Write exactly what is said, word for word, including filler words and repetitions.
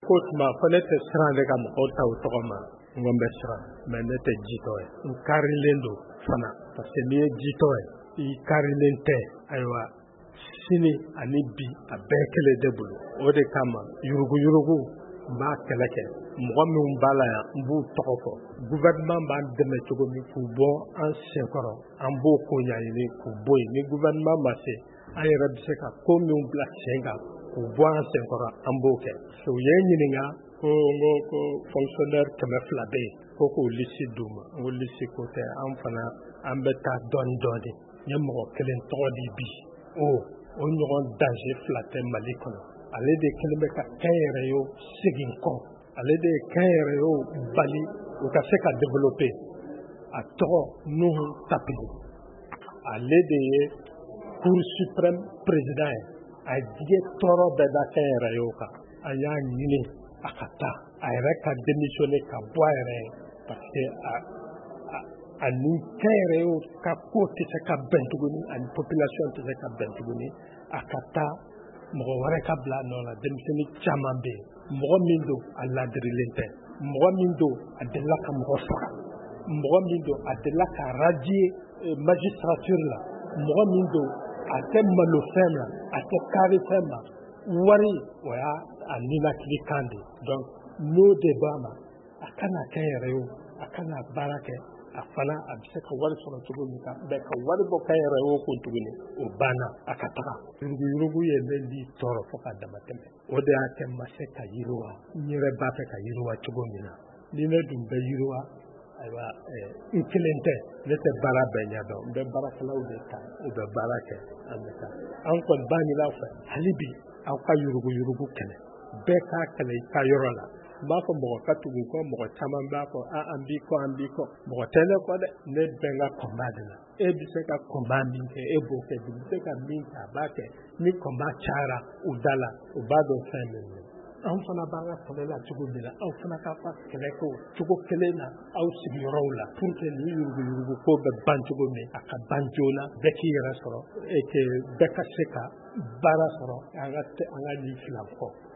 ko tuma fɔ ne tɛ siran de ka mɔgɔw ta o tɔgɔ ma n ko n bɛ siran mais ne tɛ jitɔ ye n karilen don fana parce que n'i ye jitɔ ye i karilen tɛ ayiwa sini ani bi a bɛɛ kelen de bolo o de kama yurugu-yurugu n b'a kɛlɛ kɛ mɔgɔ minnu b'a la yan n b'u tɔgɔ fɔ gouvernement b'an dɛmɛ cogo min k'u bɔ an senkɔrɔ an b'o ko ɲaɲini k'u bɔ yen ni gouvernement ma se an yɛrɛ bɛ se ka ko minnu bila sen kan k'u bɔ an senkɔrɔ an b'o kɛ o ye n ɲininka ko n ko ko fonctionnaire kɛmɛ fila bɛ yen ko k'o lisi d'u ma n ko lisi ko tɛ an fana an bɛ taa dɔɔnin dɔɔnin n ye mɔgɔ kelen tɔgɔ di bi o o ɲɔgɔn danger fila tɛ Mali kɔnɔ ale de kelen bɛ ka kɛnyɛrɛyew segin kɔ ale de ye kɛnyɛrɛyew bali u ka se ka développer a tɔgɔ Nuhu Tapini ale de ye Cour suprême président ye a diɲɛ tɔɔrɔ bɛɛ da kɛnyɛrɛyew kan a y'a ɲini a ka taa a yɛrɛ ka démissionner ka bɔ a yɛrɛ ye parce que a ani kɛnyɛrɛyew ka ko tɛ se ka bɛn tuguni ani population tɛ se ka bɛn tuguni a ka taa mɔgɔ wɛrɛ ka bila nɔ la denmisɛnnin caman bɛ yen mɔgɔ min don a ladirilen tɛ mɔgɔ min don a delila ka mɔgɔ faga mɔgɔ min don a delila ka radier magistrature la mɔgɔ min don a tɛ malofɛn na a tɛ kaarifɛn ma wari o y'a a ninakili kan de donc n'o de b'a ma a kana kɛnyɛrɛyew a kana baara kɛ a fana a bɛ se ka wari sɔrɔ cogo min kan bɛɛ ka wari bɔ kɛnyɛrɛyew kun tuguni o banna a ka taga yurugu-yurugu ye ne ni tɔɔrɔ fo ka dama tɛmɛ o de y'a kɛ n ma se ka yiriwa n yɛrɛ b'a fɛ ka yiriwa cogo min na ni ne dun bɛ yiriwa ayiwa n kelen tɛ ne tɛ baara bɛɛ ɲɛdɔn n bɛ baarakɛlaw de ta u bɛ baara kɛ an bɛ taa an kɔni b'a ɲini aw fɛ hali bi aw ka yurugu-yurugu kɛlɛ bɛɛ k'a kɛlɛ i ka yɔrɔ la n b'a fɔ mɔgɔ ka tugu kɔ mɔgɔ caman b'a fɔ a an b'i kɔ an b'i kɔ mɔgɔ tɛ ne kɔ dɛ ne bɛ n ka kɔnba de la e bɛ se ka kɔnba min kɛ e b'o kɛ bi bɛ se ka min kɛ a b'a kɛ ni kɔnba cayara u da la u b'a dɔn fɛn min ye anw fana b'an ka kɛlɛ la cogo min na aw fana k'a ka kɛlɛ kɛ o cogo kelen na aw sigiyɔrɔw la pour que ni yurugu-yurugu ko bɛ ban cogo min a ka ban joona bɛɛ k'i yɛrɛ sɔrɔ et que bɛɛ ka se ka baara sɔrɔ an ka an ka nin filan kɔ